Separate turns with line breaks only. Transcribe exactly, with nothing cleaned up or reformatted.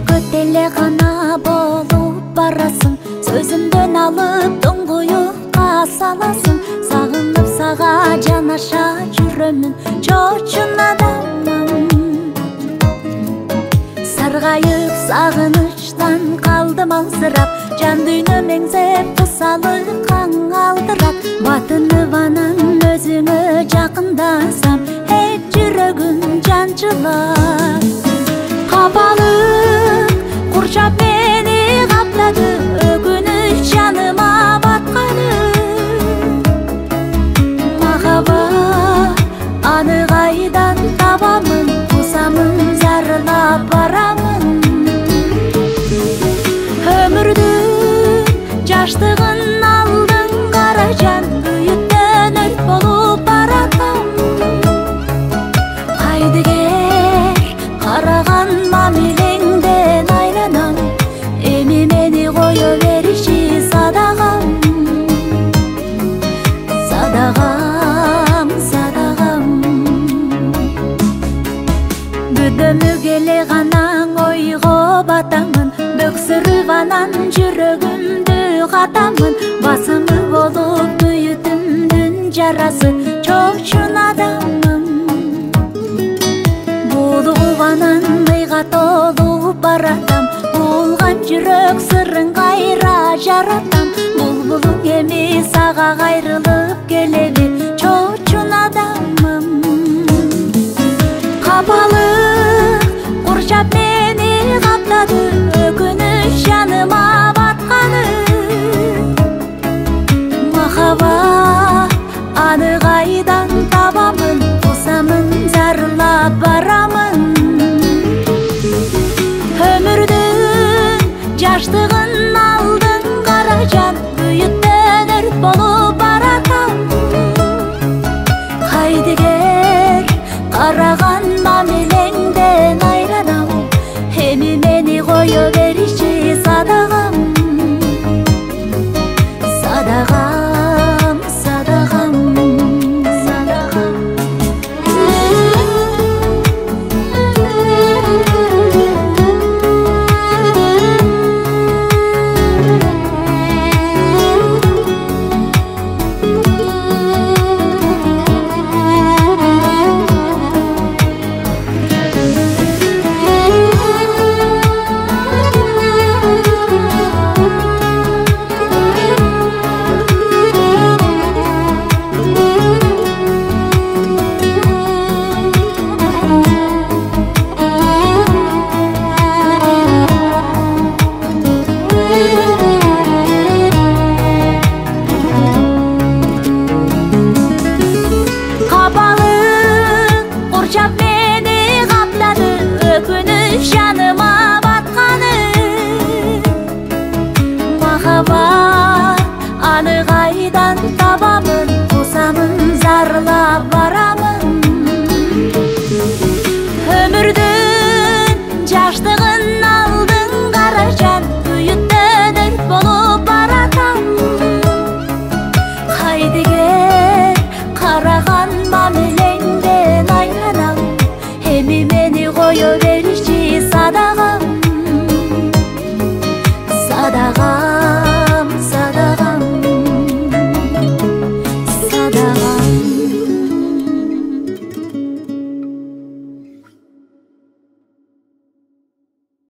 көт эле гана болуп барасың, сөзүмдөн алып туңгуюкка саласың. Сагынып сага жанаша жүрөмүн, чочун адамым. Саргайып сагынычтан калдым алсырап, жан дүйнөм эңзеп кысалы каң алдырат. Батынып анан өзүңө жакындасам, эт жүрөгүм жанчылап. Капалык курчап мени каплады, өкүнүч жаныма батканы. Махаббат аны кайдан табамын, кусамын зарылап барамын. Өмүрдүн жаштыгын алдың кара жан, бүйүттөн өрт болуп баратам. Кайдыгер караган мамилеңден айланам, эми мени кое бериши садагам. Садагам, садагам. Бүдөмүк эле гана ойго батамын, бөксүрүп анан жүрөгүмдү катамын. Басымы болуп бүйүтүмдүн жарасы, чочун адамым. Булугуп анан мыйга толуп баратам, булган жүрөк сырын кайра жаратам. Булбулуң эми сага кайрылып келеби, чочун адамым. Капалык курчап мени каплады, өкүнүч жаныма батканы. Махаббат аны кайдан табамын, кусамын зарылап барамын. Өмүрдүн жаштыгын алдың кара жан, бүйүттөн өрт болуп баратам. Кайдыгер караган мамилеңден айланам, эми мени кое бериши